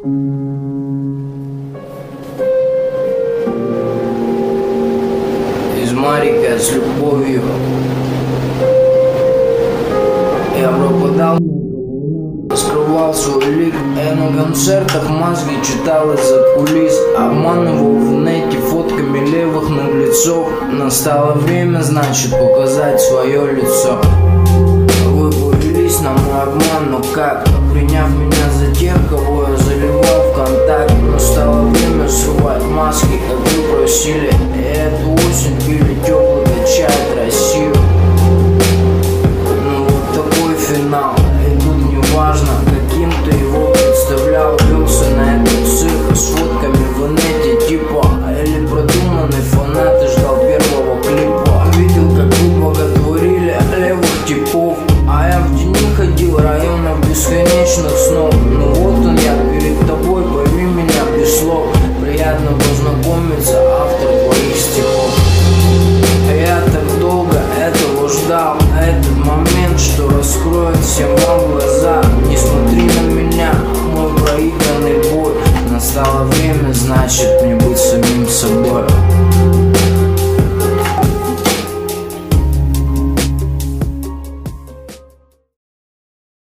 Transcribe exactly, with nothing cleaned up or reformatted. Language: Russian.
Из Марика с любовью. Я пропадал, скрывал свой лик. Я на концертах мозги читал из-за кулис. Обманывал в нете фотками левых наглецов. Настало время, значит, показать свое лицо. Вы повелись на мой обман, но как? Приняв меня за тех, кого я заливал в контакт. Настало время срывать маски, как вы просили. И эту осень пили теплый, качает Россию. Ну вот такой финал. И тут не важно, каким ты его представлял. Велся на этот цирк с фотками в инете типа. Или продуманный фанат и ждал первого клипа. Видел, как вы боготворили левых типов. А я в тени ходил районов бесконечных снов. Ну вот он я перед тобой, пойми меня без слов. Приятно познакомиться, автор твоих стихов. Я так долго этого ждал. Этот момент, что раскроет всем вам